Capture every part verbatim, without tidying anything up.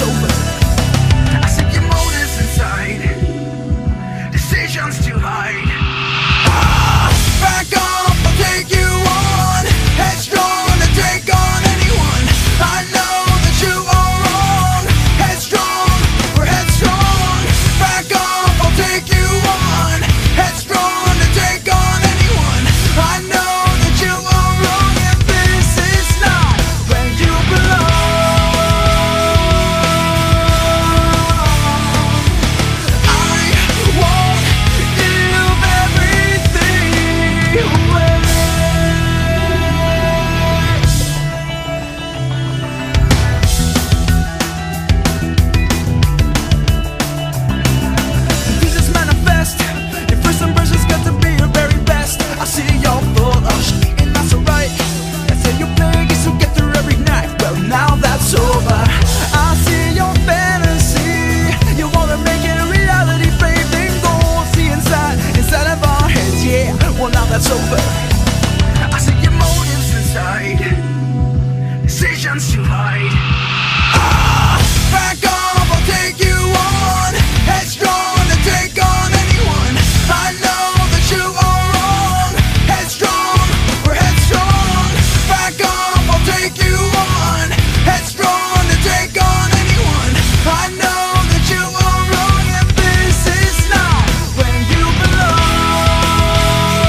over. I see your motives inside, decisions to hide. Ah, back off, I'll take you on. Headstrong to take on anyone. I know that you are wrong. Headstrong, we're headstrong. Back off, I'll take you on. Headstrong to take on anyone. I know that you are wrong, and this is not where you belong. I won't give everything away. Pieces manifest. Your first impression's got to be your very best. I see you're full of shit, and that's alright. I say you biggest, you get through every night. Well, now that's over. I see your fantasy. You wanna make it a reality, babe. Then go see inside, inside of our heads. Yeah, well, now that's over. I see your motives inside, decisions to hide. Ah, back off, I'll take you on. Headstrong to take on anyone. I know that you are wrong. Headstrong, we're headstrong. Back off, I'll take you on. Headstrong to take on anyone. I know that you are wrong, and this is not where you belong.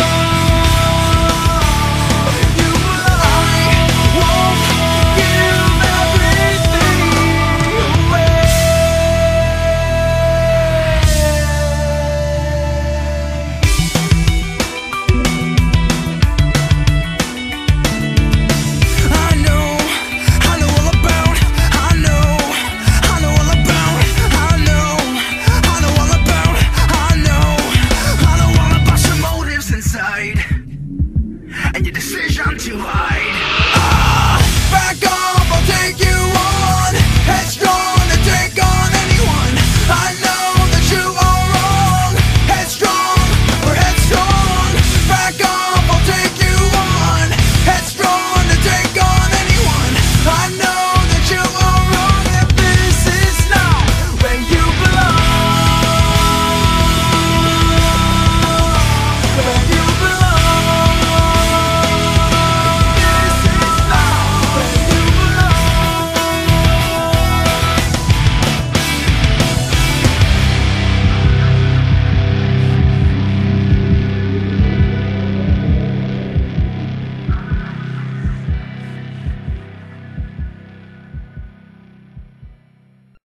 You belong. I won't give everything away. I know, I know all about, I know, I know all about, I know, I know all about, I know, I know all about your motives inside, and your decision to hide.